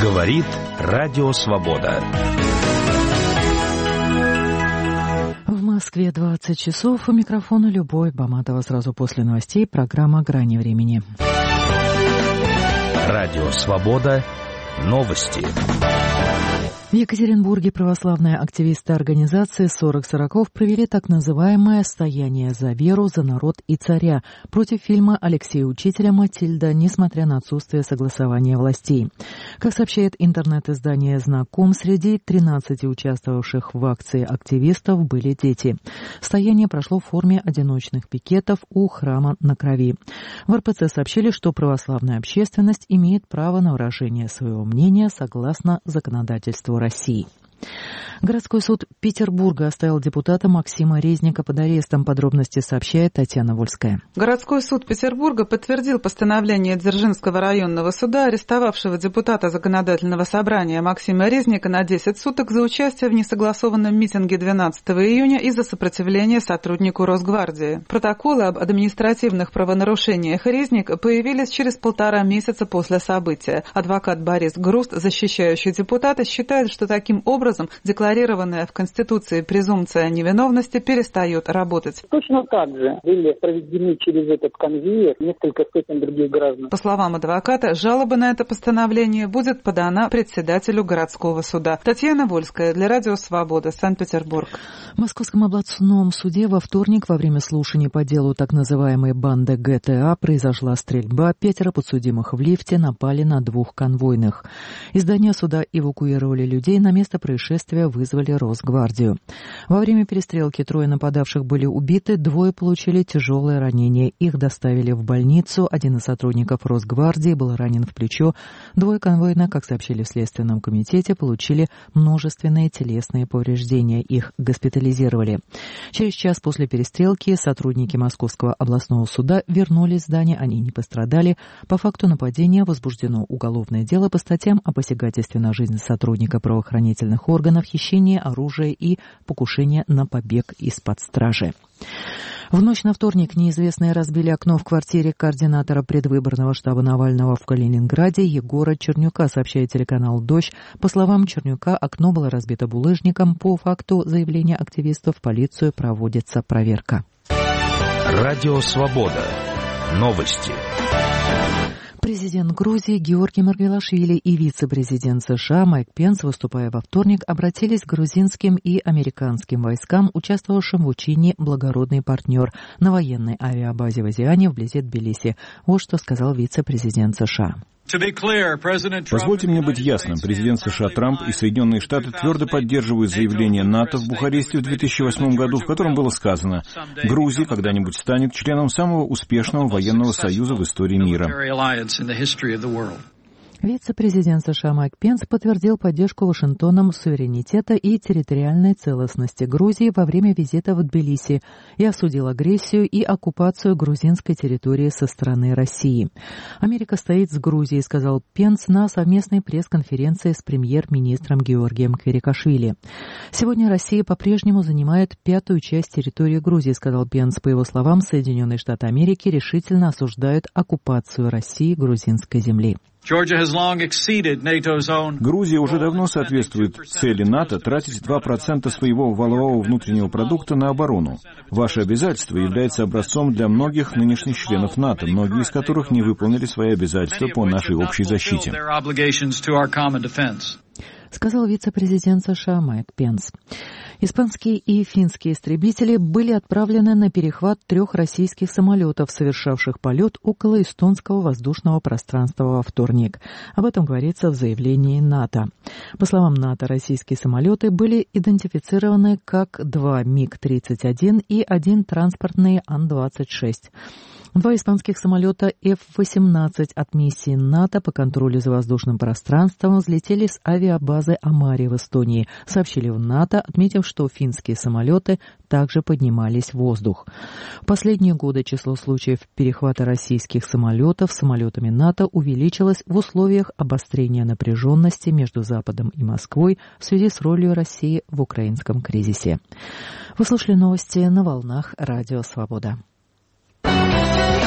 Говорит Радио Свобода. В Москве 20 часов. У микрофона Любовь Баматова. Сразу после новостей программа «Грани времени». Радио Свобода. Новости. В Екатеринбурге православные активисты организации «40 провели так называемое «стояние за веру, за народ и царя» против фильма Алексея Учителя «Матильда», несмотря на отсутствие согласования властей. Как сообщает интернет-издание «Знаком», среди 13 участвовавших в акции активистов были дети. Стояние прошло в форме одиночных пикетов у храма на Крови. В РПЦ сообщили, что православная общественность имеет право на выражение своего мнения согласно законодательству России. Городской суд Петербурга оставил депутата Максима Резника под арестом. Подробности сообщает Татьяна Вольская. Городской суд Петербурга подтвердил постановление Дзержинского районного суда, арестовавшего депутата Законодательного собрания Максима Резника на 10 суток за участие в несогласованном митинге 12 июня из-за сопротивления сотруднику Росгвардии. Протоколы об административных правонарушениях Резника появились через 1,5 месяца после события. Адвокат Борис Груст, защищающий депутата, считает, что таким образом декларированная в Конституции презумпция невиновности перестает работать. Точно так же были проведены через этот конвейер несколько сотен других граждан. По словам адвоката, жалоба на это постановление будет подана председателю городского суда. Татьяна Вольская для Радио Свобода, Санкт-Петербург. В Московском областном суде во вторник во время слушаний по делу так называемой банды ГТА произошла стрельба. 5 подсудимых в лифте напали на 2 конвойных. Из здания суда эвакуировали людей, на место происшествия вызвали Росгвардию. Во время перестрелки 3 нападавших были убиты, 2 получили тяжелые ранения. Их доставили в больницу. 1 из сотрудников Росгвардии был ранен в плечо. 2 конвойных, как сообщили в Следственном комитете, получили множественные телесные повреждения. Их госпитализировали. Через час после перестрелки сотрудники Московского областного суда вернулись в здание. Они не пострадали. По факту нападения возбуждено уголовное дело по статьям о посягательстве на жизнь сотрудника правоохранительных органов, хищение оружия и покушение на побег из-под стражи. В ночь на вторник неизвестные разбили окно в квартире координатора предвыборного штаба Навального в Калининграде Егора Чернюка, сообщает телеканал «Дождь». По словам Чернюка, окно было разбито булыжником. По факту заявления активистов в полицию проводится проверка. Радио Свобода. Новости. Президент Грузии Георгий Маргвелашвили и вице-президент США Майк Пенс, выступая во вторник, обратились к грузинским и американским войскам, участвовавшим в учении «Благородный партнер» на военной авиабазе в Азиане вблизи Тбилиси. Вот что сказал вице-президент США. Позвольте мне быть ясным. Президент США Трамп и Соединенные Штаты твердо поддерживают заявление НАТО в Бухаресте в 2008 году, в котором было сказано: Грузия когда-нибудь станет членом самого успешного военного союза в истории мира. Вице-президент США Майк Пенс подтвердил поддержку Вашингтоном суверенитета и территориальной целостности Грузии во время визита в Тбилиси и осудил агрессию и оккупацию грузинской территории со стороны России. Америка стоит с Грузией, сказал Пенс на совместной пресс-конференции с премьер-министром Георгием Кварикашвили. Сегодня Россия по-прежнему занимает 5-ю часть территории Грузии, сказал Пенс. По его словам, Соединенные Штаты Америки решительно осуждают оккупацию России грузинской земли. Грузия уже давно соответствует цели НАТО тратить 2% своего валового внутреннего продукта на оборону. Ваше обязательство является образцом для многих нынешних членов НАТО, многие из которых не выполнили свои обязательства по нашей общей защите. Сказал вице-президент США Майк Пенс. Испанские и финские истребители были отправлены на перехват 3 российских самолетов, совершавших полет около эстонского воздушного пространства во вторник. Об этом говорится в заявлении НАТО. По словам НАТО, российские самолеты были идентифицированы как 2 МиГ-31 и 1 транспортный Ан-26. 2 испанских самолета F-18 от миссии НАТО по контролю за воздушным пространством взлетели с авиабазы Амари в Эстонии, сообщили в НАТО, отметив, что финские самолеты также поднимались в воздух. В последние годы число случаев перехвата российских самолетов самолетами НАТО увеличилось в условиях обострения напряженности между Западом и Москвой в связи с ролью России в украинском кризисе. Вы слушали новости на волнах Радио Свобода.